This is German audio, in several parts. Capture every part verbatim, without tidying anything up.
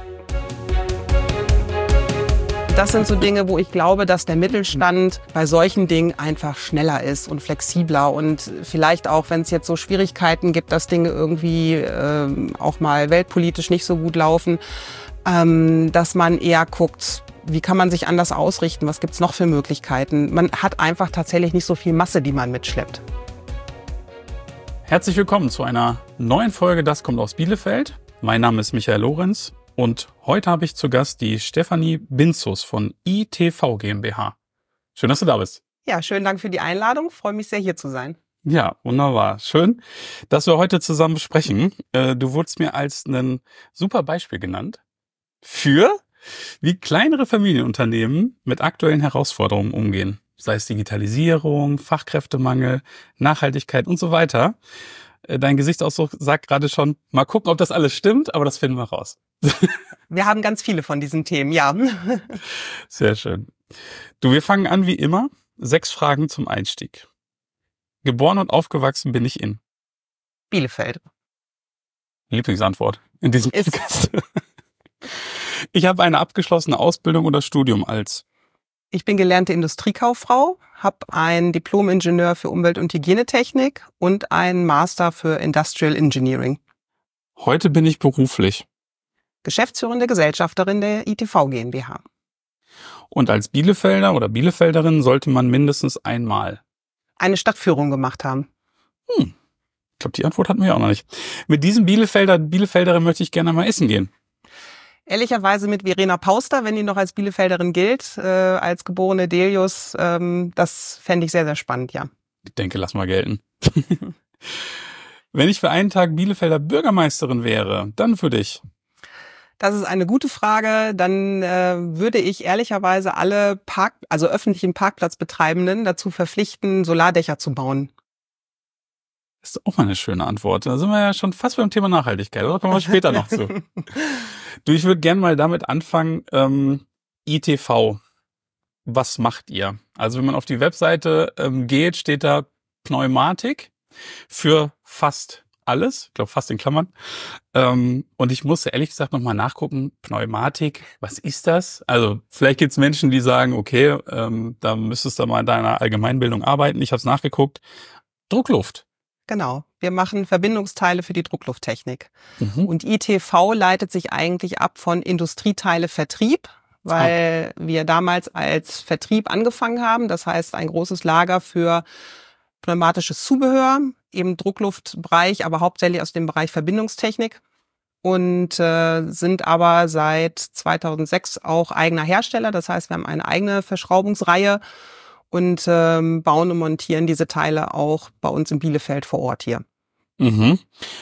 Das sind so Dinge, wo ich glaube, dass der Mittelstand bei solchen Dingen einfach schneller ist und flexibler und vielleicht auch, wenn es jetzt so Schwierigkeiten gibt, dass Dinge irgendwie ähm, auch mal weltpolitisch nicht so gut laufen, ähm, dass man eher guckt, wie kann man sich anders ausrichten, was gibt's noch für Möglichkeiten. Man hat einfach tatsächlich nicht so viel Masse, die man mitschleppt. Herzlich willkommen zu einer neuen Folge Das kommt aus Bielefeld. Mein Name ist Michael Lorenz. Und heute habe ich zu Gast die Stefanie Binzus von I T V GmbH. Schön, dass du da bist. Ja, schönen Dank für die Einladung. Freue mich sehr, hier zu sein. Ja, wunderbar. Schön, dass wir heute zusammen sprechen. Du wurdest mir als ein super Beispiel genannt für, wie kleinere Familienunternehmen mit aktuellen Herausforderungen umgehen. Sei es Digitalisierung, Fachkräftemangel, Nachhaltigkeit und so weiter. Dein Gesichtsausdruck sagt gerade schon, mal gucken, ob das alles stimmt, aber das finden wir raus. Wir haben ganz viele von diesen Themen, ja. Sehr schön. Du, wir fangen an wie immer. Sechs Fragen zum Einstieg. Geboren und aufgewachsen bin ich in Bielefeld. Lieblingsantwort in diesem Podcast. Ich habe eine abgeschlossene Ausbildung oder Studium als Ich bin gelernte Industriekauffrau, habe ein Diplom-Ingenieur für Umwelt- und Hygienetechnik und einen Master für Industrial Engineering. Heute bin ich beruflich Geschäftsführende Gesellschafterin der I T V GmbH. Und als Bielefelder oder Bielefelderin sollte man mindestens einmal eine Stadtführung gemacht haben. Hm. Ich glaube, die Antwort hatten wir auch noch nicht. Mit diesem Bielefelder, Bielefelderin möchte ich gerne mal essen gehen. Ehrlicherweise mit Verena Pauster, wenn die noch als Bielefelderin gilt, äh, als geborene Delius. Ähm, das fände ich sehr, sehr spannend, ja. Ich denke, lass mal gelten. Wenn ich für einen Tag Bielefelder Bürgermeisterin wäre, dann für dich. Das ist eine gute Frage. Dann äh, würde ich ehrlicherweise alle Park, also öffentlichen Parkplatzbetreibenden dazu verpflichten, Solardächer zu bauen. Das ist auch mal eine schöne Antwort. Da sind wir ja schon fast beim Thema Nachhaltigkeit. Da kommen wir später noch zu. Du, ich würde gerne mal damit anfangen. Ähm, I T V, was macht ihr? Also wenn man auf die Webseite ähm, geht, steht da Pneumatik für fast alles. Ich glaube fast in Klammern. Ähm, und ich musste ehrlich gesagt nochmal nachgucken. Pneumatik, was ist das? Also vielleicht gibt es Menschen, die sagen, okay, ähm, da müsstest du mal in deiner Allgemeinbildung arbeiten. Ich habe es nachgeguckt. Druckluft. Genau. Wir machen Verbindungsteile für die Drucklufttechnik. Mhm. Und I T V leitet sich eigentlich ab von Industrieteile-Vertrieb, weil ah. wir damals als Vertrieb angefangen haben. Das heißt, ein großes Lager für pneumatisches Zubehör, eben Druckluftbereich, aber hauptsächlich aus dem Bereich Verbindungstechnik. Und äh, sind aber seit zweitausendsechs auch eigener Hersteller. Das heißt, wir haben eine eigene Verschraubungsreihe und ähm, bauen und montieren diese Teile auch bei uns in Bielefeld vor Ort hier. Mhm.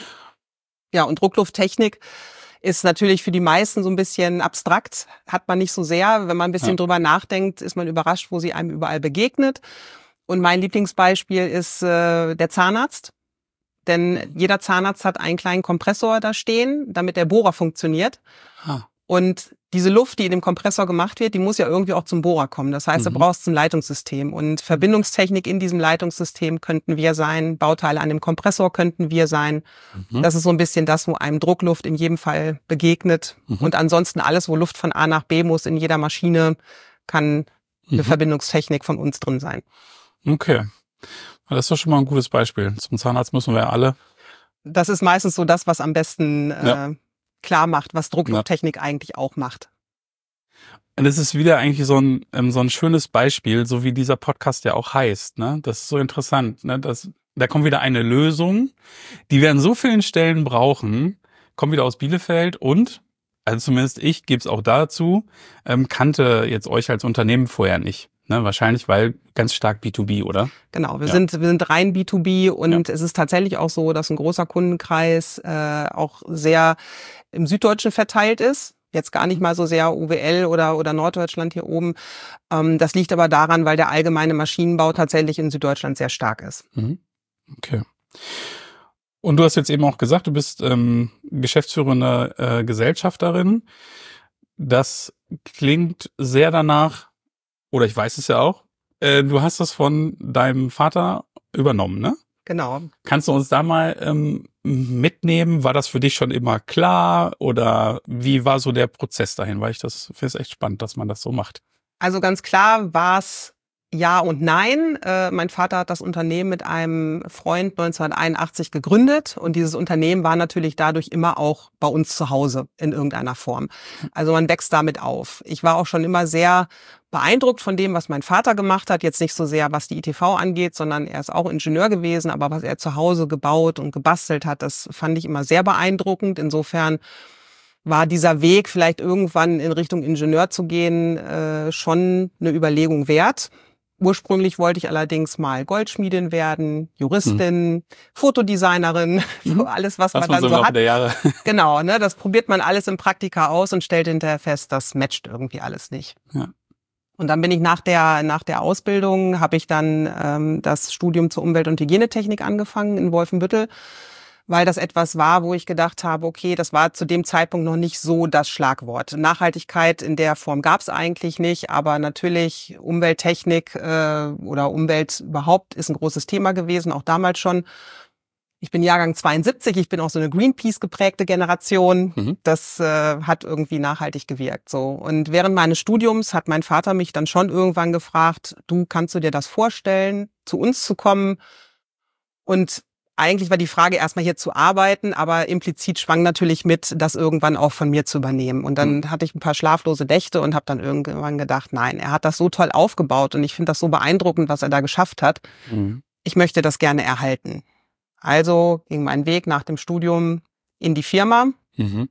Ja, und Drucklufttechnik ist natürlich für die meisten so ein bisschen abstrakt, hat man nicht so sehr. Wenn man ein bisschen ja. drüber nachdenkt, ist man überrascht, wo sie einem überall begegnet. Und mein Lieblingsbeispiel ist äh, der Zahnarzt. Denn jeder Zahnarzt hat einen kleinen Kompressor da stehen, damit der Bohrer funktioniert. Ah. Und diese Luft, die in dem Kompressor gemacht wird, die muss ja irgendwie auch zum Bohrer kommen. Das heißt, mhm. du brauchst ein Leitungssystem. Und Verbindungstechnik in diesem Leitungssystem könnten wir sein. Bauteile an dem Kompressor könnten wir sein. Mhm. Das ist so ein bisschen das, wo einem Druckluft in jedem Fall begegnet. Mhm. Und ansonsten alles, wo Luft von A nach B muss in jeder Maschine, kann eine mhm. Verbindungstechnik von uns drin sein. Okay. Das ist doch schon mal ein gutes Beispiel. Zum Zahnarzt müssen wir ja alle. Das ist meistens so das, was am besten ja. äh, klar macht, was Drucklufttechnik ja. eigentlich auch macht. Und es ist wieder eigentlich so ein ähm, so ein schönes Beispiel, so wie dieser Podcast ja auch heißt. Ne? Das ist so interessant. Ne? Das, da kommt wieder eine Lösung, die wir an so vielen Stellen brauchen, kommt wieder aus Bielefeld und, also zumindest ich, gebe es auch dazu, ähm, kannte jetzt euch als Unternehmen vorher nicht. Ne, wahrscheinlich, weil ganz stark B zwei B, oder? Genau, wir ja. sind wir sind rein B zwei B und ja. es ist tatsächlich auch so, dass ein großer Kundenkreis äh, auch sehr im Süddeutschen verteilt ist. Jetzt gar nicht mal so sehr U W L oder oder Norddeutschland hier oben. Ähm, das liegt aber daran, weil der allgemeine Maschinenbau tatsächlich in Süddeutschland sehr stark ist. Mhm. Okay. Und du hast jetzt eben auch gesagt, du bist ähm, geschäftsführende äh, Gesellschafterin. Das klingt sehr danach, oder ich weiß es ja auch, äh, du hast das von deinem Vater übernommen, ne? Genau. Kannst du uns da mal ähm, mitnehmen? War das für dich schon immer klar oder wie war so der Prozess dahin? Weil ich das finde es echt spannend, dass man das so macht. Also ganz klar war es ja und nein. Äh, mein Vater hat das Unternehmen mit einem Freund neunzehnhunderteinundachtzig gegründet und dieses Unternehmen war natürlich dadurch immer auch bei uns zu Hause in irgendeiner Form. Also man wächst damit auf. Ich war auch schon immer sehr beeindruckt von dem, was mein Vater gemacht hat. Jetzt nicht so sehr, was die I T V angeht, sondern er ist auch Ingenieur gewesen, aber was er zu Hause gebaut und gebastelt hat, das fand ich immer sehr beeindruckend. Insofern war dieser Weg, vielleicht irgendwann in Richtung Ingenieur zu gehen, äh, schon eine Überlegung wert. Ursprünglich wollte ich allerdings mal Goldschmiedin werden, Juristin, hm. Fotodesignerin, hm. so alles, was, was man dann so, so hat. Der Jahre. Genau, ne, das probiert man alles im Praktika aus und stellt hinterher fest, das matcht irgendwie alles nicht. Ja. Und dann bin ich nach der nach der Ausbildung, habe ich dann ähm, das Studium zur Umwelt- und Hygienetechnik angefangen in Wolfenbüttel, weil das etwas war, wo ich gedacht habe, okay, das war zu dem Zeitpunkt noch nicht so das Schlagwort. Nachhaltigkeit in der Form gab es eigentlich nicht, aber natürlich Umwelttechnik äh, oder Umwelt überhaupt ist ein großes Thema gewesen, auch damals schon. Ich bin Jahrgang zweiundsiebzig, ich bin auch so eine Greenpeace geprägte Generation. Mhm. Das äh, hat irgendwie nachhaltig gewirkt. So. Und während meines Studiums hat mein Vater mich dann schon irgendwann gefragt, du, kannst du dir das vorstellen, zu uns zu kommen? Und eigentlich war die Frage, erstmal hier zu arbeiten, aber implizit schwang natürlich mit, das irgendwann auch von mir zu übernehmen. Und dann mhm. hatte ich ein paar schlaflose Nächte und habe dann irgendwann gedacht, nein, er hat das so toll aufgebaut und ich finde das so beeindruckend, was er da geschafft hat. Mhm. Ich möchte das gerne erhalten. Also ging mein Weg nach dem Studium in die Firma. Mhm.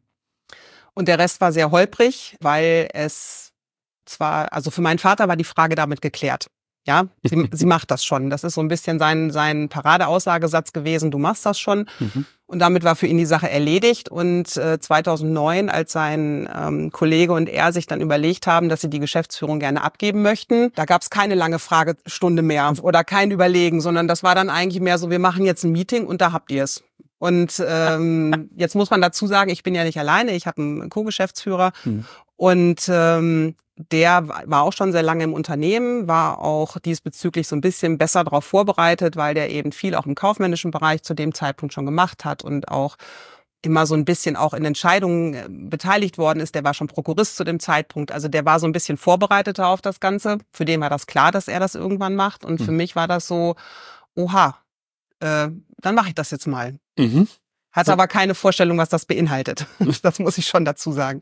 Und der Rest war sehr holprig, weil es zwar, also für meinen Vater war die Frage damit geklärt. Ja, sie, sie macht das schon. Das ist so ein bisschen sein, sein Paradeaussagesatz gewesen, du machst das schon. Mhm. Und damit war für ihn die Sache erledigt. Und äh, zweitausendneun, als sein ähm, Kollege und er sich dann überlegt haben, dass sie die Geschäftsführung gerne abgeben möchten, da gab es keine lange Fragestunde mehr oder kein Überlegen, sondern das war dann eigentlich mehr so, wir machen jetzt ein Meeting und da habt ihr es. Und ähm, jetzt muss man dazu sagen, ich bin ja nicht alleine, ich habe einen Co-Geschäftsführer mhm. und ähm, der war auch schon sehr lange im Unternehmen, war auch diesbezüglich so ein bisschen besser darauf vorbereitet, weil der eben viel auch im kaufmännischen Bereich zu dem Zeitpunkt schon gemacht hat und auch immer so ein bisschen auch in Entscheidungen beteiligt worden ist. Der war schon Prokurist zu dem Zeitpunkt. Also der war so ein bisschen vorbereiteter auf das Ganze. Für den war das klar, dass er das irgendwann macht. Und mhm. für mich war das so, oha, äh, dann mache ich das jetzt mal. Mhm. Hatte so. Aber keine Vorstellung, was das beinhaltet. Das muss ich schon dazu sagen.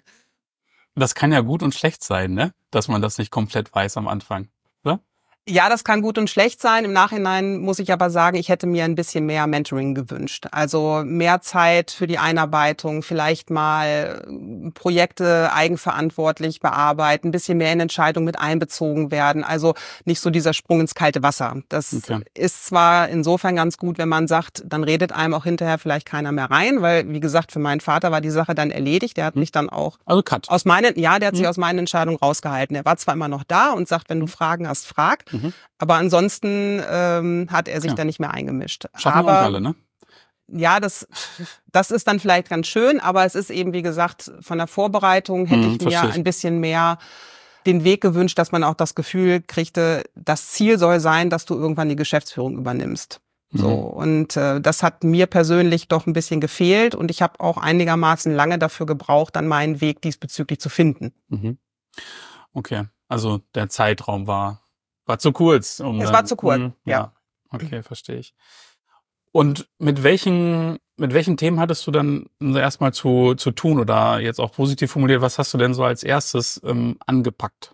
Das kann ja gut und schlecht sein, ne? Dass man das nicht komplett weiß am Anfang, oder? Ja, das kann gut und schlecht sein. Im Nachhinein muss ich aber sagen, ich hätte mir ein bisschen mehr Mentoring gewünscht. Also mehr Zeit für die Einarbeitung, vielleicht mal Projekte eigenverantwortlich bearbeiten, ein bisschen mehr in Entscheidungen mit einbezogen werden. Also nicht so dieser Sprung ins kalte Wasser. Das okay. ist zwar insofern ganz gut, wenn man sagt, dann redet einem auch hinterher vielleicht keiner mehr rein, weil, wie gesagt, für meinen Vater war die Sache dann erledigt. Der hat mich dann auch also cut. aus meinen, ja, der hat sich mhm. aus meinen Entscheidungen rausgehalten. Er war zwar immer noch da und sagt, wenn du Fragen hast, frag. Mhm. Aber ansonsten ähm, hat er sich ja. da nicht mehr eingemischt. Schaffen aber, wir auch alle, ne? Ja, das, das ist dann vielleicht ganz schön, aber es ist eben, wie gesagt, von der Vorbereitung hätte mhm, ich mir ein bisschen mehr den Weg gewünscht, dass man auch das Gefühl kriegte, das Ziel soll sein, dass du irgendwann die Geschäftsführung übernimmst. Mhm. So, und äh, das hat mir persönlich doch ein bisschen gefehlt und ich habe auch einigermaßen lange dafür gebraucht, dann meinen Weg diesbezüglich zu finden. Mhm. Okay, also der Zeitraum war War zu kurz. Um, es war zu kurz, mh, ja. ja. Okay, verstehe ich. Und mit welchen, mit welchen Themen hattest du dann erstmal zu, zu tun oder jetzt auch positiv formuliert, was hast du denn so als erstes ähm, angepackt?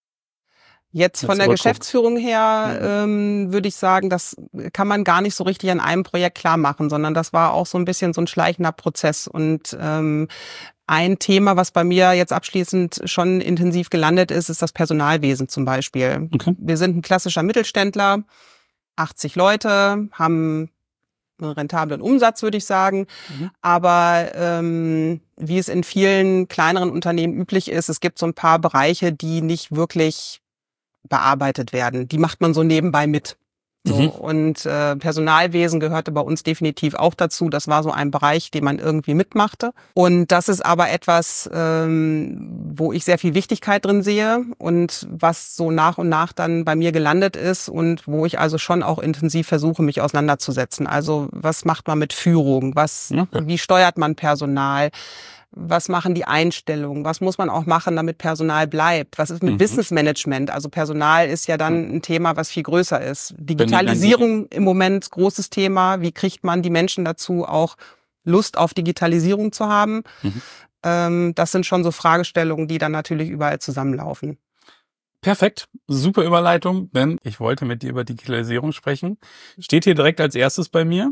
Jetzt von der Geschäftsführung her ähm, würde ich sagen, das kann man gar nicht so richtig an einem Projekt klar machen, sondern das war auch so ein bisschen so ein schleichender Prozess. Und ähm, ein Thema, was bei mir jetzt abschließend schon intensiv gelandet ist, ist das Personalwesen zum Beispiel. Okay. Wir sind ein klassischer Mittelständler, achtzig Leute, haben einen rentablen Umsatz, würde ich sagen. Mhm. Aber ähm, wie es in vielen kleineren Unternehmen üblich ist, es gibt so ein paar Bereiche, die nicht wirklich bearbeitet werden. Die macht man so nebenbei mit. So, Mhm. und äh, Personalwesen gehörte bei uns definitiv auch dazu. Das war so ein Bereich, den man irgendwie mitmachte. Und das ist aber etwas, ähm, wo ich sehr viel Wichtigkeit drin sehe und was so nach und nach dann bei mir gelandet ist und wo ich also schon auch intensiv versuche, mich auseinanderzusetzen. Also was macht man mit Führung? Was, Okay. wie steuert man Personal? Was machen die Einstellungen? Was muss man auch machen, damit Personal bleibt? Was ist mit Mhm. Business Management? Also Personal ist ja dann ein Thema, was viel größer ist. Wenn die Digitalisierung im Moment großes Thema. Wie kriegt man die Menschen dazu, auch Lust auf Digitalisierung zu haben? Mhm. Ähm, das sind schon so Fragestellungen, die dann natürlich überall zusammenlaufen. Perfekt, super Überleitung, denn ich wollte mit dir über Digitalisierung sprechen. Steht hier direkt als erstes bei mir.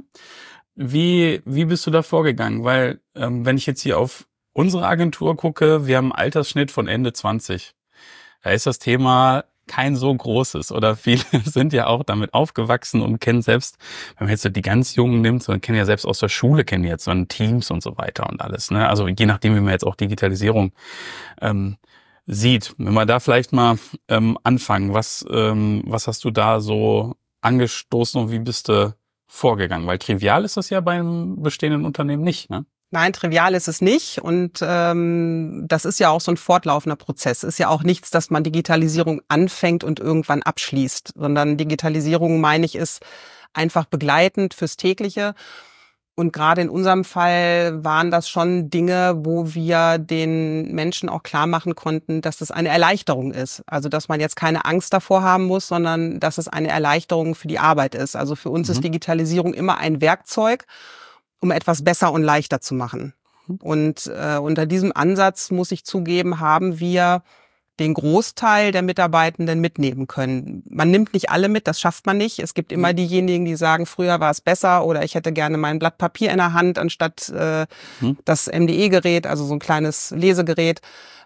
Wie, wie bist du da vorgegangen? Weil, ähm, wenn ich jetzt hier auf unsere Agentur gucke, wir haben einen Altersschnitt von Ende zwanzig. Da ist das Thema kein so großes oder viele sind ja auch damit aufgewachsen und kennen selbst, wenn man jetzt so die ganz Jungen nimmt, so kennen ja selbst aus der Schule, kennen jetzt so ein Teams und so weiter und alles, ne? Also je nachdem, wie man jetzt auch Digitalisierung ähm, sieht. Wenn wir da vielleicht mal ähm, anfangen, was, ähm, was hast du da so angestoßen und wie bist du vorgegangen? Weil trivial ist das ja beim bestehenden Unternehmen nicht, ne? Nein, trivial ist es nicht und ähm, das ist ja auch so ein fortlaufender Prozess. Ist ja auch nichts, dass man Digitalisierung anfängt und irgendwann abschließt, sondern Digitalisierung, meine ich, ist einfach begleitend fürs tägliche. Und gerade in unserem Fall waren das schon Dinge, wo wir den Menschen auch klar machen konnten, dass das eine Erleichterung ist. Also dass man jetzt keine Angst davor haben muss, sondern dass es eine Erleichterung für die Arbeit ist. Also für uns Mhm. ist Digitalisierung immer ein Werkzeug, um etwas besser und leichter zu machen. Und äh, unter diesem Ansatz, muss ich zugeben, haben wir den Großteil der Mitarbeitenden mitnehmen können. Man nimmt nicht alle mit, das schafft man nicht. Es gibt immer diejenigen, die sagen, früher war es besser oder ich hätte gerne mein Blatt Papier in der Hand anstatt äh, Mhm. das M D E-Gerät, also so ein kleines Lesegerät.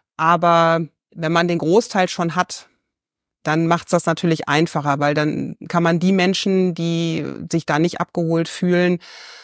Aber wenn man den Großteil schon hat, dann macht's das natürlich einfacher, weil dann kann man die Menschen, die sich da nicht abgeholt fühlen,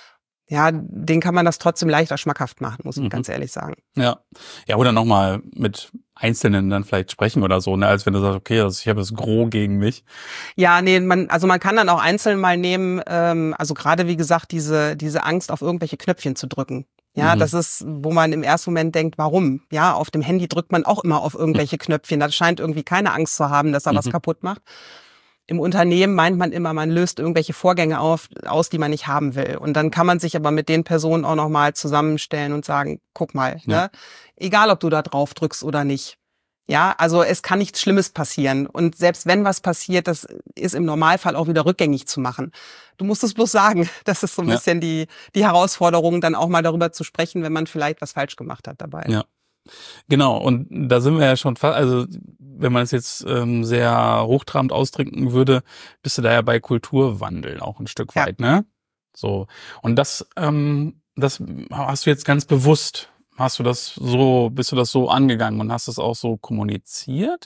ja, denen kann man das trotzdem leichter schmackhaft machen, muss ich Mhm. ganz ehrlich sagen. Ja. Ja, oder nochmal mit Einzelnen dann vielleicht sprechen oder so, ne, als wenn du sagst, okay, also ich habe das Gros gegen mich. Ja, nee, man, also man kann dann auch einzeln mal nehmen, ähm, also gerade wie gesagt, diese, diese Angst auf irgendwelche Knöpfchen zu drücken. Ja, Mhm. das ist, wo man im ersten Moment denkt, warum? Ja, auf dem Handy drückt man auch immer auf irgendwelche Knöpfchen. Das scheint irgendwie keine Angst zu haben, dass er was Mhm. kaputt macht. Im Unternehmen meint man immer, man löst irgendwelche Vorgänge auf, aus, die man nicht haben will. Und dann kann man sich aber mit den Personen auch nochmal zusammenstellen und sagen, guck mal, Ja. ne? Egal, ob du da drauf drückst oder nicht. Ja, also es kann nichts Schlimmes passieren. Und selbst wenn was passiert, das ist im Normalfall auch wieder rückgängig zu machen. Du musst es bloß sagen. Das ist so ein Ja. bisschen die, die Herausforderung, dann auch mal darüber zu sprechen, wenn man vielleicht was falsch gemacht hat dabei. Ja. Genau, und da sind wir ja schon fast, also wenn man es jetzt ähm, sehr hochtrabend ausdrücken würde, bist du da ja bei Kulturwandel auch ein Stück Ja. weit, ne? So. Und das, ähm, das hast du jetzt ganz bewusst, hast du das so, bist du das so angegangen und hast das auch so kommuniziert?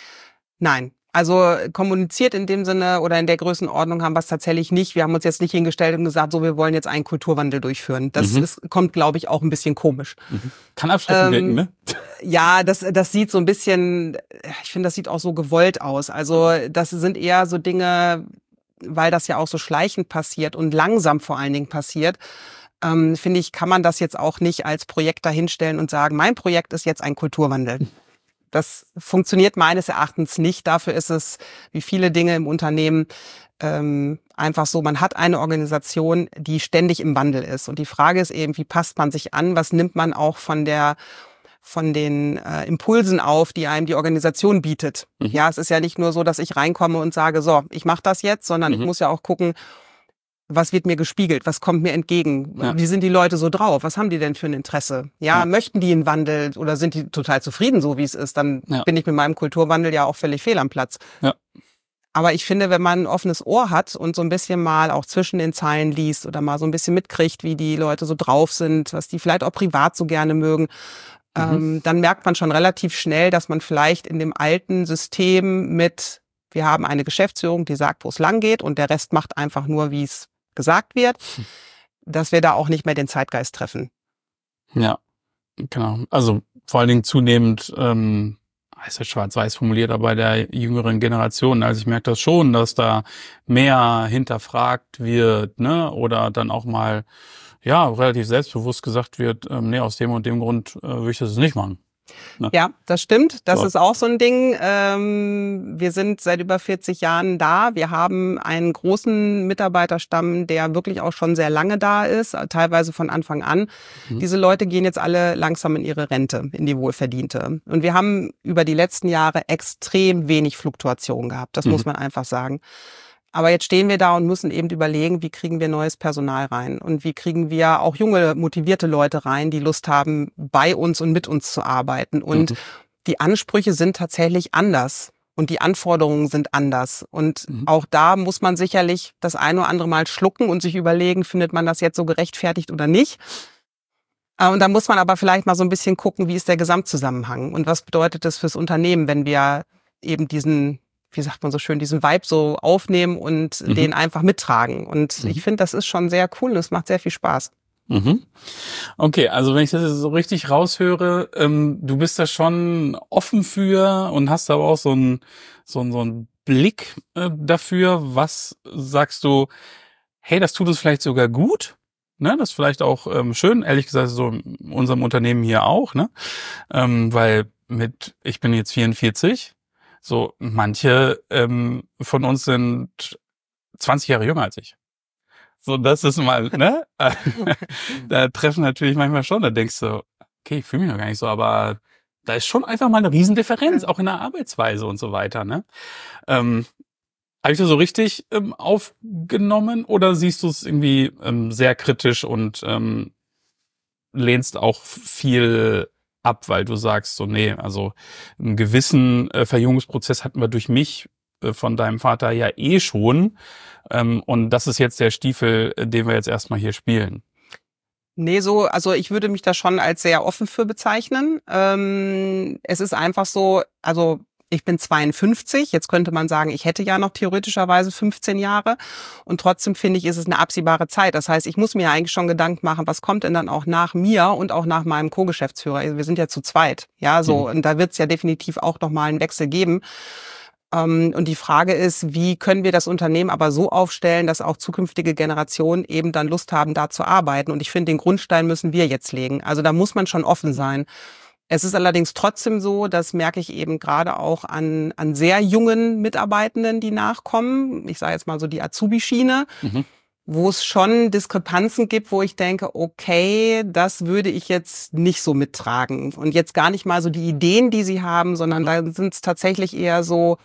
Nein. Also kommuniziert in dem Sinne oder in der Größenordnung haben wir es tatsächlich nicht. Wir haben uns jetzt nicht hingestellt und gesagt, so, wir wollen jetzt einen Kulturwandel durchführen. Das Mhm. ist, kommt, glaube ich, auch ein bisschen komisch. Mhm. Kann abschreckend Ähm, wirken, ne? Ja, das, das sieht so ein bisschen, ich finde, das sieht auch so gewollt aus. Also das sind eher so Dinge, weil das ja auch so schleichend passiert und langsam vor allen Dingen passiert, ähm, finde ich, kann man das jetzt auch nicht als Projekt dahinstellen und sagen, mein Projekt ist jetzt ein Kulturwandel. Das funktioniert meines Erachtens nicht. Dafür ist es, wie viele Dinge im Unternehmen, ähm, einfach so, man hat eine Organisation, die ständig im Wandel ist. Und die Frage ist eben, wie passt man sich an? Was nimmt man auch von der von den äh, Impulsen auf, die einem die Organisation bietet? Mhm. Ja, es ist ja nicht nur so, dass ich reinkomme und sage, so, ich mache das jetzt, sondern Mhm. ich muss ja auch gucken, was wird mir gespiegelt? Was kommt mir entgegen? Ja. Wie sind die Leute so drauf? Was haben die denn für ein Interesse? Ja, Ja. möchten die einen Wandel oder sind die total zufrieden, so wie es ist? Dann Ja. bin ich mit meinem Kulturwandel ja auch völlig fehl am Platz. Ja. Aber ich finde, wenn man ein offenes Ohr hat und so ein bisschen mal auch zwischen den Zeilen liest oder mal so ein bisschen mitkriegt, wie die Leute so drauf sind, was die vielleicht auch privat so gerne mögen, Mhm. ähm, dann merkt man schon relativ schnell, dass man vielleicht in dem alten System mit, wir haben eine Geschäftsführung, die sagt, wo es lang geht und der Rest macht einfach nur, wie es gesagt wird, dass wir da auch nicht mehr den Zeitgeist treffen. Ja, genau. Also vor allen Dingen zunehmend ähm, ist jetzt schwarz-weiß formuliert, aber bei der jüngeren Generation. Also ich merke das schon, dass da mehr hinterfragt wird, ne, oder dann auch mal, ja, relativ selbstbewusst gesagt wird, ähm, nee, aus dem und dem Grund äh, will ich das nicht machen. Ne? Ja, das stimmt. Das So. ist auch so ein Ding. Ähm, wir sind seit über vierzig Jahren da. Wir haben einen großen Mitarbeiterstamm, der wirklich auch schon sehr lange da ist, teilweise von Anfang an. Mhm. Diese Leute gehen jetzt alle langsam in ihre Rente, in die wohlverdiente. Und wir haben über die letzten Jahre extrem wenig Fluktuation gehabt. Das mhm. muss man einfach sagen. Aber jetzt stehen wir da und müssen eben überlegen, wie kriegen wir neues Personal rein und wie kriegen wir auch junge, motivierte Leute rein, die Lust haben, bei uns und mit uns zu arbeiten. Und mhm. die Ansprüche sind tatsächlich anders und die Anforderungen sind anders. Und mhm. auch da muss man sicherlich das eine oder andere Mal schlucken und sich überlegen, findet man das jetzt so gerechtfertigt oder nicht. Und da muss man aber vielleicht mal so ein bisschen gucken, wie ist der Gesamtzusammenhang und was bedeutet das fürs Unternehmen, wenn wir eben diesen, wie sagt man so schön, diesen Vibe so aufnehmen und mhm. den einfach mittragen. Und mhm. ich finde, das ist schon sehr cool und es macht sehr viel Spaß. Mhm. Okay, also wenn ich das so richtig raushöre, ähm, du bist da schon offen für und hast aber auch so einen so einen, so einen Blick äh, dafür. Was sagst du, hey, das tut uns vielleicht sogar gut? Ne, das ist vielleicht auch ähm, schön, ehrlich gesagt, so in unserem Unternehmen hier auch, ne? Ähm, weil mit, ich bin jetzt vierundvierzig, so, manche ähm, von uns sind zwanzig Jahre jünger als ich. So, das ist mal, ne? Da treffen natürlich manchmal schon, da denkst du, okay, ich fühle mich noch gar nicht so, aber da ist schon einfach mal eine Riesendifferenz, auch in der Arbeitsweise und so weiter, ne? Ähm, habe ich das so richtig ähm, aufgenommen oder siehst du es irgendwie ähm, sehr kritisch und ähm, lehnst auch viel ab, weil du sagst so, nee, also einen gewissen äh, Verjüngungsprozess hatten wir durch mich äh, von deinem Vater ja eh schon. Ähm, und das ist jetzt der Stiefel, äh, den wir jetzt erstmal hier spielen. Nee, so, also ich würde mich da schon als sehr offen für bezeichnen. Ähm, es ist einfach so, also ich bin zweiundfünfzig, jetzt könnte man sagen, ich hätte ja noch theoretischerweise fünfzehn Jahre und trotzdem finde ich, ist es eine absehbare Zeit. Das heißt, ich muss mir eigentlich schon Gedanken machen, was kommt denn dann auch nach mir und auch nach meinem Co-Geschäftsführer. Also wir sind ja zu zweit, ja, so, mhm. und da wird es ja definitiv auch nochmal einen Wechsel geben. Um, und die Frage ist, wie können wir das Unternehmen aber so aufstellen, dass auch zukünftige Generationen eben dann Lust haben, da zu arbeiten. Und ich finde, den Grundstein müssen wir jetzt legen. Also da muss man schon offen sein. Es ist allerdings trotzdem so, das merke ich eben gerade auch an, an sehr jungen Mitarbeitenden, die nachkommen. Ich sage jetzt mal so die Azubi-Schiene, mhm. wo es schon Diskrepanzen gibt, wo ich denke, okay, das würde ich jetzt nicht so mittragen. Und jetzt gar nicht mal so die Ideen, die sie haben, sondern da sind es tatsächlich eher so,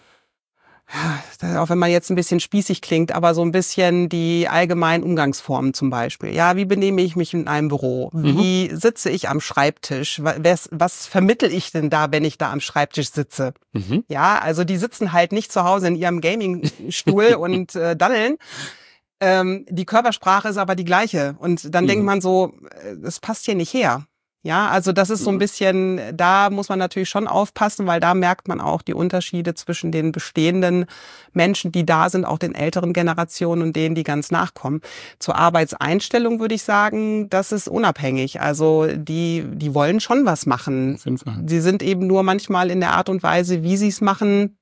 auch wenn man jetzt ein bisschen spießig klingt, aber so ein bisschen die allgemeinen Umgangsformen zum Beispiel. Ja, wie benehme ich mich in einem Büro? Wie mhm. sitze ich am Schreibtisch? Was, was vermittel ich denn da, wenn ich da am Schreibtisch sitze? Mhm. Ja, also die sitzen halt nicht zu Hause in ihrem Gamingstuhl und äh, daddeln. Ähm, die Körpersprache ist aber die gleiche. Und dann mhm. denkt man so, das passt hier nicht her. Ja, also das ist so ein bisschen, da muss man natürlich schon aufpassen, weil da merkt man auch die Unterschiede zwischen den bestehenden Menschen, die da sind, auch den älteren Generationen und denen, die ganz nachkommen. Zur Arbeitseinstellung würde ich sagen, das ist unabhängig. Also die, die wollen schon was machen. Auf jeden Fall. Sie sind eben nur manchmal in der Art und Weise, wie sie es machen,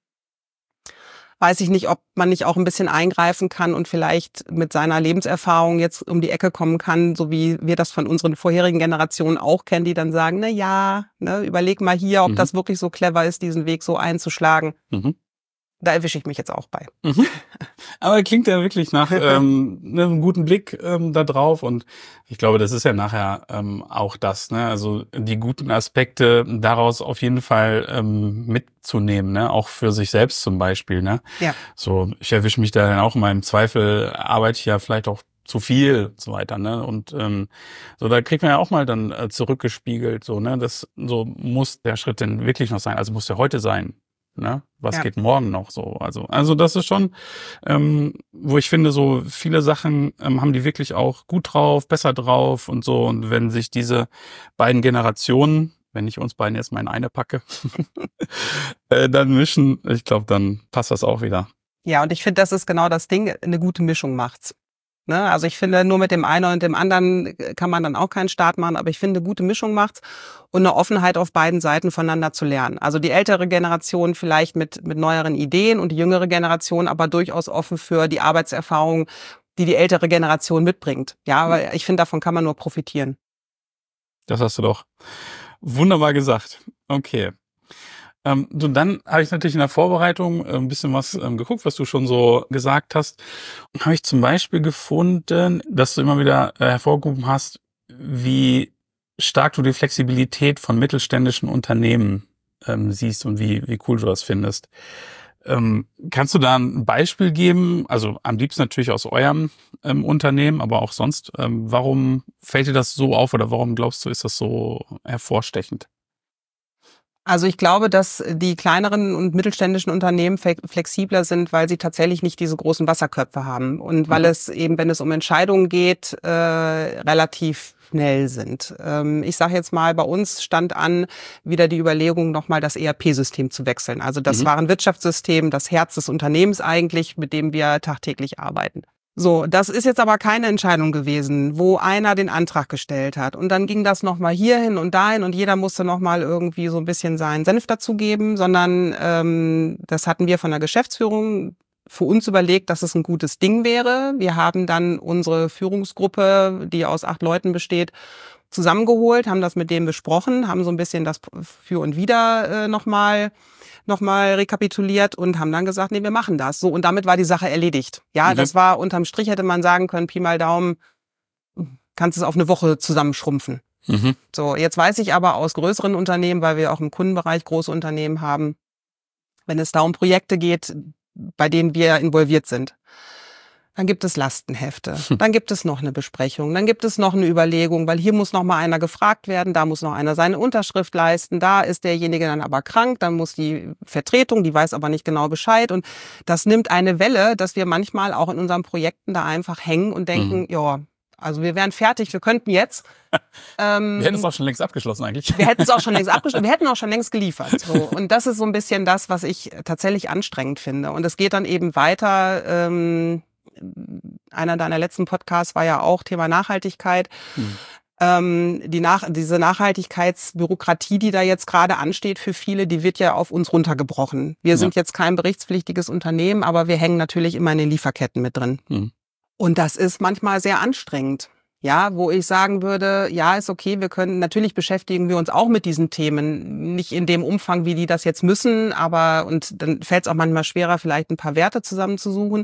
weiß ich nicht, ob man nicht auch ein bisschen eingreifen kann und vielleicht mit seiner Lebenserfahrung jetzt um die Ecke kommen kann, so wie wir das von unseren vorherigen Generationen auch kennen, die dann sagen, na ja, ne, überleg mal hier, ob mhm. das wirklich so clever ist, diesen Weg so einzuschlagen. Mhm. Da erwische ich mich jetzt auch bei. Mhm. Aber klingt ja wirklich nach ähm, einem guten Blick ähm, da drauf und ich glaube, das ist ja nachher ähm, auch das, ne? Also die guten Aspekte daraus auf jeden Fall ähm, mitzunehmen, ne? Auch für sich selbst zum Beispiel, ne? Ja. So, ich erwische mich da dann auch immer im Zweifel, arbeite ich ja vielleicht auch zu viel und so weiter, ne? Und ähm, so, da kriegt man ja auch mal dann äh, zurückgespiegelt, so, ne? Das so muss der Schritt denn wirklich noch sein, also muss der heute sein. Ne? Was ja. geht morgen noch so? Also, also das ist schon, ähm, wo ich finde, so viele Sachen ähm, haben die wirklich auch gut drauf, besser drauf und so. Und wenn sich diese beiden Generationen, wenn ich uns beiden jetzt mal in eine packe, äh, dann mischen, ich glaube, dann passt das auch wieder. Ja, und ich finde, das ist genau das Ding, eine gute Mischung macht's. Ne? Also ich finde, nur mit dem einen und dem anderen kann man dann auch keinen Start machen, aber ich finde, gute Mischung macht's und eine Offenheit auf beiden Seiten voneinander zu lernen. Also die ältere Generation vielleicht mit mit neueren Ideen und die jüngere Generation aber durchaus offen für die Arbeitserfahrung, die die ältere Generation mitbringt. Ja, aber ich finde, davon kann man nur profitieren. Das hast du doch wunderbar gesagt. Okay. Ähm, so, dann habe ich natürlich in der Vorbereitung ein bisschen was ähm, geguckt, was du schon so gesagt hast. Und habe ich zum Beispiel gefunden, dass du immer wieder äh, hervorgehoben hast, wie stark du die Flexibilität von mittelständischen Unternehmen ähm, siehst und wie, wie cool du das findest. Ähm, kannst du da ein Beispiel geben? Also am liebsten natürlich aus eurem ähm, Unternehmen, aber auch sonst. Ähm, warum fällt dir das so auf oder warum glaubst du, ist das so hervorstechend? Also ich glaube, dass die kleineren und mittelständischen Unternehmen flexibler sind, weil sie tatsächlich nicht diese großen Wasserköpfe haben und weil mhm. es eben, wenn es um Entscheidungen geht, äh, relativ schnell sind. Ähm, ich sage jetzt mal, bei uns stand an, wieder die Überlegung, nochmal das E R P-System zu wechseln. Also das mhm. Warenwirtschaftssystem, das Herz des Unternehmens eigentlich, mit dem wir tagtäglich arbeiten. So, das ist jetzt aber keine Entscheidung gewesen, wo einer den Antrag gestellt hat. Und dann ging das nochmal hierhin und dahin und jeder musste nochmal irgendwie so ein bisschen seinen Senf dazugeben, sondern ähm, das hatten wir von der Geschäftsführung für uns überlegt, dass es ein gutes Ding wäre. Wir haben dann unsere Führungsgruppe, die aus acht Leuten besteht, zusammengeholt, haben das mit denen besprochen, haben so ein bisschen das Für und Wider äh, nochmal nochmal rekapituliert und haben dann gesagt, nee, wir machen das. So, und damit war die Sache erledigt. Ja, mhm. das war unterm Strich, hätte man sagen können, Pi mal Daumen, kannst es auf eine Woche zusammenschrumpfen. Mhm. So, jetzt weiß ich aber aus größeren Unternehmen, weil wir auch im Kundenbereich große Unternehmen haben, wenn es da um Projekte geht, bei denen wir involviert sind, dann gibt es Lastenhefte, dann gibt es noch eine Besprechung, dann gibt es noch eine Überlegung, weil hier muss noch mal einer gefragt werden, da muss noch einer seine Unterschrift leisten, da ist derjenige dann aber krank, dann muss die Vertretung, die weiß aber nicht genau Bescheid und das nimmt eine Welle, dass wir manchmal auch in unseren Projekten da einfach hängen und denken, mhm. ja, also wir wären fertig, wir könnten jetzt. Ähm, wir hätten es auch schon längst abgeschlossen eigentlich. Wir hätten es auch schon längst abgeschlossen, wir hätten auch schon längst geliefert. So. Und das ist so ein bisschen das, was ich tatsächlich anstrengend finde. Und es geht dann eben weiter. Ähm, einer deiner letzten Podcasts war ja auch Thema Nachhaltigkeit. Hm. Ähm, die Nach diese Nachhaltigkeitsbürokratie, die da jetzt gerade ansteht für viele, die wird ja auf uns runtergebrochen. Wir ja. sind jetzt kein berichtspflichtiges Unternehmen, aber wir hängen natürlich immer in den Lieferketten mit drin. Hm. Und das ist manchmal sehr anstrengend. Ja, wo ich sagen würde, ja, ist okay, wir können, natürlich beschäftigen wir uns auch mit diesen Themen, nicht in dem Umfang, wie die das jetzt müssen, aber, und dann fällt es auch manchmal schwerer, vielleicht ein paar Werte zusammenzusuchen.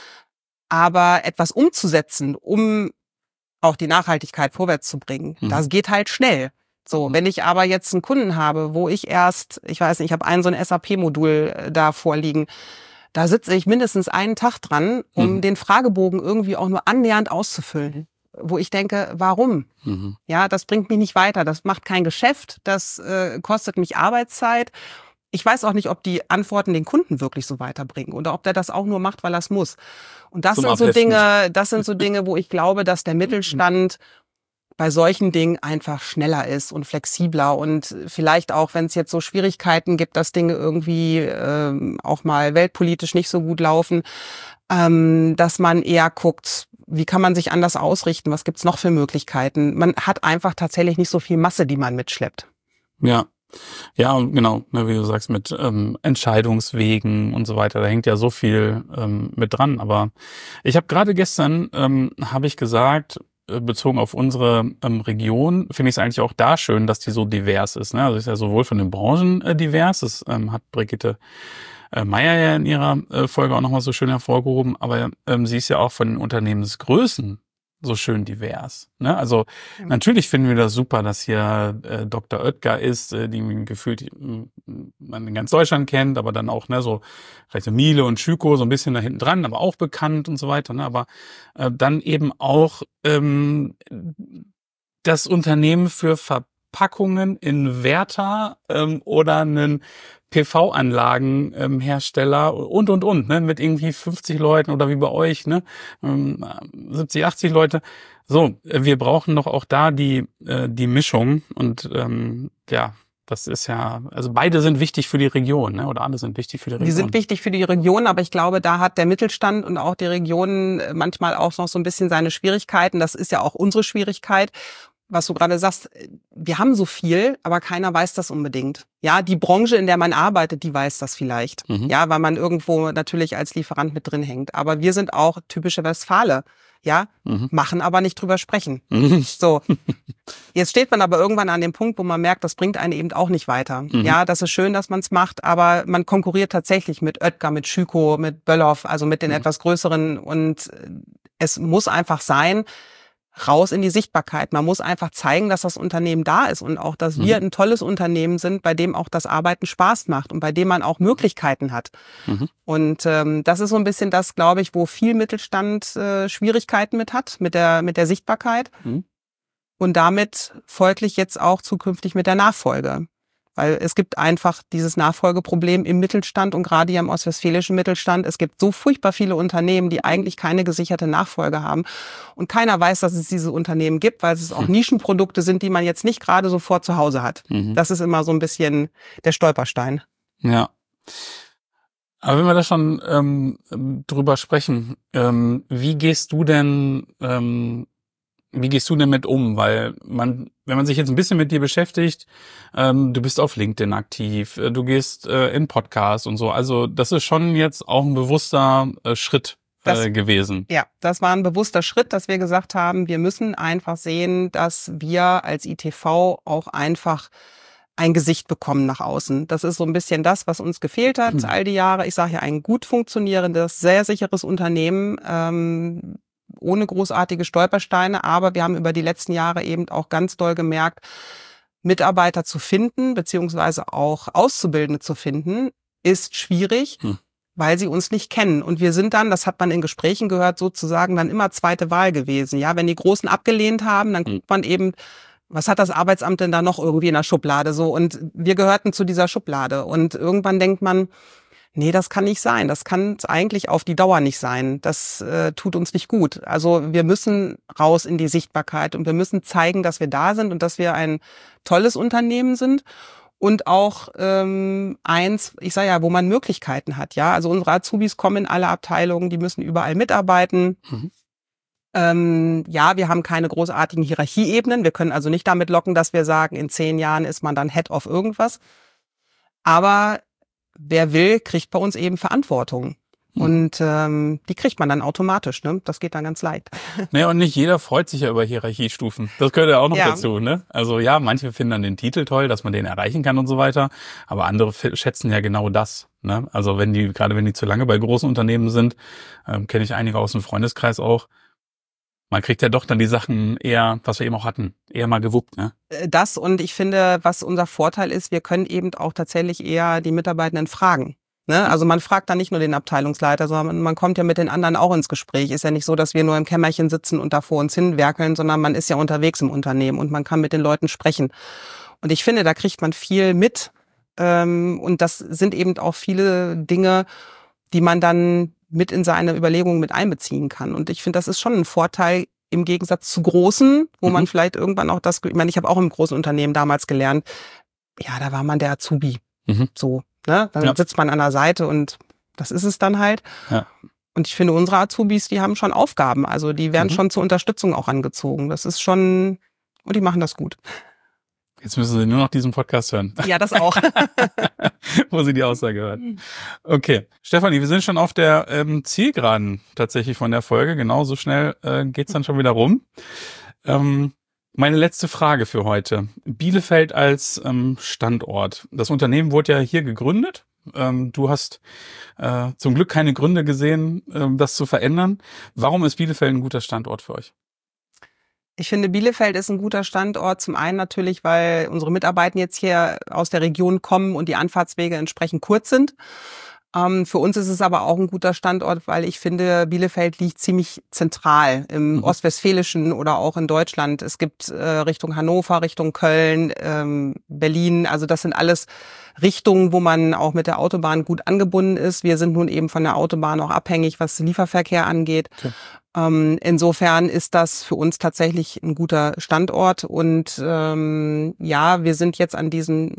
Aber etwas umzusetzen, um auch die Nachhaltigkeit vorwärts zu bringen, mhm. das geht halt schnell. So, mhm. wenn ich aber jetzt einen Kunden habe, wo ich erst, ich weiß nicht, ich habe ein so ein S A P-Modul da vorliegen, da sitze ich mindestens einen Tag dran, um mhm. den Fragebogen irgendwie auch nur annähernd auszufüllen. Wo ich denke, warum? Mhm. Ja, das bringt mich nicht weiter, das macht kein Geschäft, das äh, kostet mich Arbeitszeit. Ich weiß auch nicht, ob die Antworten den Kunden wirklich so weiterbringen oder ob der das auch nur macht, weil er es muss. Und das Zum sind so Abheften. Dinge, das sind so Dinge, wo ich glaube, dass der Mittelstand bei solchen Dingen einfach schneller ist und flexibler und vielleicht auch, wenn es jetzt so Schwierigkeiten gibt, dass Dinge irgendwie ähm, auch mal weltpolitisch nicht so gut laufen, ähm, dass man eher guckt, wie kann man sich anders ausrichten, was gibt's noch für Möglichkeiten. Man hat einfach tatsächlich nicht so viel Masse, die man mitschleppt. Ja. Ja, und genau, ne, wie du sagst, mit ähm, Entscheidungswegen und so weiter, da hängt ja so viel ähm, mit dran. Aber ich habe gerade gestern, ähm, habe ich gesagt, äh, bezogen auf unsere ähm, Region, finde ich es eigentlich auch da schön, dass die so divers ist. Ne? Also ist ja sowohl von den Branchen äh, divers, das ähm, hat Brigitte äh, Meyer ja in ihrer äh, Folge auch nochmal so schön hervorgehoben, aber ähm, sie ist ja auch von den Unternehmensgrößen so schön divers. Ne? Also ja. Natürlich finden wir das super, dass hier äh, Doktor Oetker ist, äh, die gefühlt äh, man in ganz Deutschland kennt, aber dann auch ne so vielleicht so Miele und Schüko so ein bisschen da hinten dran, aber auch bekannt und so weiter. Ne? Aber äh, dann eben auch ähm, das Unternehmen für Verpackungen in Werther ähm, oder einen P V-Anlagenhersteller und, und, und, ne, mit irgendwie fünfzig Leuten oder wie bei euch, ne, siebzig, achtzig Leute. So, wir brauchen doch auch da die, die Mischung und, ähm, ja, Das ist ja, also beide sind wichtig für die Region, ne? Oder alle sind wichtig für die Region. Die sind wichtig für die Region, aber ich glaube, da hat der Mittelstand und auch die Region manchmal auch noch so ein bisschen seine Schwierigkeiten. Das ist ja auch unsere Schwierigkeit. Was du gerade sagst, wir haben so viel, aber keiner weiß das unbedingt. Ja, die Branche, in der man arbeitet, die weiß das vielleicht. Mhm. Ja, weil man irgendwo natürlich als Lieferant mit drin hängt. Aber wir sind auch typische Westfale. Ja, mhm. machen aber nicht drüber sprechen. Mhm. So. Jetzt steht man aber irgendwann an dem Punkt, wo man merkt, das bringt einen eben auch nicht weiter. Mhm. Ja, das ist schön, dass man es macht, aber man konkurriert tatsächlich mit Oetker, mit Schüco, mit Böllhoff, also mit den mhm. etwas größeren. Und es muss einfach sein, raus in die Sichtbarkeit. Man muss einfach zeigen, dass das Unternehmen da ist und auch, dass mhm. wir ein tolles Unternehmen sind, bei dem auch das Arbeiten Spaß macht und bei dem man auch Möglichkeiten hat. Mhm. Und ähm, das ist so ein bisschen das, glaube ich, wo viel Mittelstand äh, Schwierigkeiten mit hat, mit der mit der Sichtbarkeit mhm. und damit folglich jetzt auch zukünftig mit der Nachfolge. Weil es gibt einfach dieses Nachfolgeproblem im Mittelstand und gerade hier im ostwestfälischen Mittelstand. Es gibt so furchtbar viele Unternehmen, die eigentlich keine gesicherte Nachfolge haben. Und keiner weiß, dass es diese Unternehmen gibt, weil es auch Nischenprodukte sind, die man jetzt nicht gerade sofort zu Hause hat. Mhm. Das ist immer so ein bisschen der Stolperstein. Ja. Aber wenn wir da schon ähm, drüber sprechen, ähm, wie gehst du denn... Ähm Wie gehst du damit um? Weil man, wenn man sich jetzt ein bisschen mit dir beschäftigt, ähm, du bist auf LinkedIn aktiv, äh, du gehst äh, in Podcasts und so. Also das ist schon jetzt auch ein bewusster äh, Schritt äh, das, gewesen. Ja, das war ein bewusster Schritt, dass wir gesagt haben, wir müssen einfach sehen, dass wir als I T V auch einfach ein Gesicht bekommen nach außen. Das ist so ein bisschen das, was uns gefehlt hat mhm. all die Jahre. Ich sage ja, ein gut funktionierendes, sehr sicheres Unternehmen, ähm, ohne großartige Stolpersteine, aber wir haben über die letzten Jahre eben auch ganz doll gemerkt, Mitarbeiter zu finden, beziehungsweise auch Auszubildende zu finden, ist schwierig, hm. weil sie uns nicht kennen. Und wir sind dann, das hat man in Gesprächen gehört, sozusagen dann immer zweite Wahl gewesen. Ja, wenn die Großen abgelehnt haben, dann guckt man eben, was hat das Arbeitsamt denn da noch irgendwie in der Schublade so? Und wir gehörten zu dieser Schublade. Und irgendwann denkt man, nee, das kann nicht sein. Das kann eigentlich auf die Dauer nicht sein. Das äh, tut uns nicht gut. Also wir müssen raus in die Sichtbarkeit und wir müssen zeigen, dass wir da sind und dass wir ein tolles Unternehmen sind und auch ähm, eins, ich sage ja, wo man Möglichkeiten hat. Ja, also unsere Azubis kommen in alle Abteilungen, die müssen überall mitarbeiten. Mhm. Ähm, ja, wir haben keine großartigen Hierarchieebenen. Wir können also nicht damit locken, dass wir sagen, in zehn Jahren ist man dann Head of irgendwas. Aber wer will, kriegt bei uns eben Verantwortung. Hm. Und ähm, die kriegt man dann automatisch, ne? Das geht dann ganz leicht. Naja, und nicht jeder freut sich ja über Hierarchiestufen. Das gehört ja auch noch ja. dazu, ne? Also ja, manche finden dann den Titel toll, dass man den erreichen kann und so weiter. Aber andere schätzen ja genau das, ne? Also wenn die, gerade wenn die zu lange bei großen Unternehmen sind, ähm, kenne ich einige aus dem Freundeskreis auch, man kriegt ja doch dann die Sachen eher, was wir eben auch hatten, eher mal gewuppt, ne? Das, und ich finde, was unser Vorteil ist, wir können eben auch tatsächlich eher die Mitarbeitenden fragen. Ne? Also man fragt dann nicht nur den Abteilungsleiter, sondern man kommt ja mit den anderen auch ins Gespräch. Ist ja nicht so, dass wir nur im Kämmerchen sitzen und da vor uns hin werkeln, sondern man ist ja unterwegs im Unternehmen und man kann mit den Leuten sprechen. Und ich finde, da kriegt man viel mit. Und das sind eben auch viele Dinge, die man dann mit in seine Überlegungen mit einbeziehen kann. Und ich finde, das ist schon ein Vorteil im Gegensatz zu großen, wo mhm. man vielleicht irgendwann auch das, ich meine, ich habe auch im großen Unternehmen damals gelernt, ja, da war man der Azubi. Mhm. So, ne? Dann ja. sitzt man an der Seite und das ist es dann halt. Ja. Und ich finde, unsere Azubis, die haben schon Aufgaben. Also die werden mhm. schon zur Unterstützung auch angezogen. Das ist schon, und die machen das gut. Jetzt müssen Sie nur noch diesen Podcast hören. Ja, das auch. Wo Sie die Aussage hören. Okay. Stefanie, wir sind schon auf der ähm, Zielgeraden tatsächlich von der Folge. Genau, so schnell äh, geht's dann schon wieder rum. Ähm, meine letzte Frage für heute. Bielefeld als ähm, Standort. Das Unternehmen wurde ja hier gegründet. Ähm, du hast äh, zum Glück keine Gründe gesehen, äh, das zu verändern. Warum ist Bielefeld ein guter Standort für euch? Ich finde, Bielefeld ist ein guter Standort. Zum einen natürlich, weil unsere Mitarbeiter jetzt hier aus der Region kommen und die Anfahrtswege entsprechend kurz sind. Ähm, für uns ist es aber auch ein guter Standort, weil ich finde, Bielefeld liegt ziemlich zentral im mhm. Ostwestfälischen oder auch in Deutschland. Es gibt äh, Richtung Hannover, Richtung Köln, ähm, Berlin. Also das sind alles Richtungen, wo man auch mit der Autobahn gut angebunden ist. Wir sind nun eben von der Autobahn auch abhängig, was den Lieferverkehr angeht. Okay. Ähm, insofern ist das für uns tatsächlich ein guter Standort. Und ähm, ja, wir sind jetzt an diesem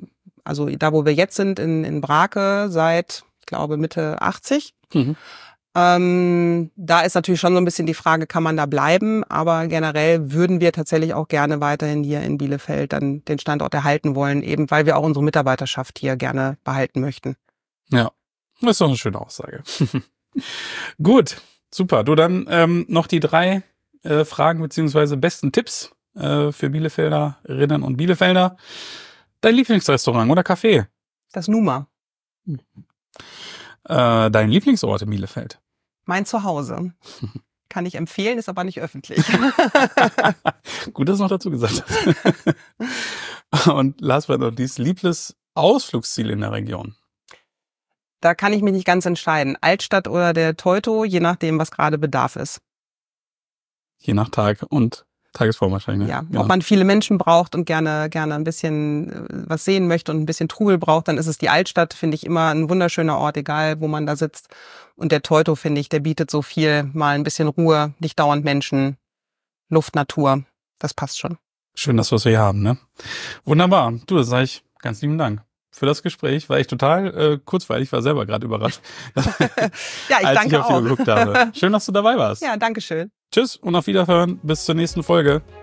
also da, wo wir jetzt sind, in, in Brake seit, ich glaube, Mitte achtzig. Mhm. Ähm, da ist natürlich schon so ein bisschen die Frage, kann man da bleiben? Aber generell würden wir tatsächlich auch gerne weiterhin hier in Bielefeld dann den Standort erhalten wollen, eben weil wir auch unsere Mitarbeiterschaft hier gerne behalten möchten. Ja, das ist doch eine schöne Aussage. Gut, super. Du, dann ähm, noch die drei äh, Fragen beziehungsweise besten Tipps äh, für Bielefelderinnen und Bielefelder. Dein Lieblingsrestaurant oder Café? Das Numa. Hm. Äh, dein Lieblingsort in Bielefeld? Mein Zuhause. Kann ich empfehlen, ist aber nicht öffentlich. Gut, dass du noch dazu gesagt hast. Und last but not least, liebstes Ausflugsziel in der Region? Da kann ich mich nicht ganz entscheiden. Altstadt oder der Teuto, je nachdem, was gerade Bedarf ist. Je nach Tag und Tagesform wahrscheinlich. Ja, genau. Ob man viele Menschen braucht und gerne gerne ein bisschen was sehen möchte und ein bisschen Trubel braucht, dann ist es die Altstadt, finde ich immer ein wunderschöner Ort, egal wo man da sitzt. Und der Teuto, finde ich, der bietet so viel, mal ein bisschen Ruhe, nicht dauernd Menschen, Luft, Natur. Das passt schon. Schön, dass wir es hier haben, ne? Wunderbar. Du, das sage ich ganz lieben Dank für das Gespräch. War ich total äh, kurzweilig, war selber gerade überrascht. Ja, ich als danke ich auf auch. Sie geguckt habe. Schön, dass du dabei warst. Ja, danke schön. Tschüss und auf Wiederhören. Bis zur nächsten Folge.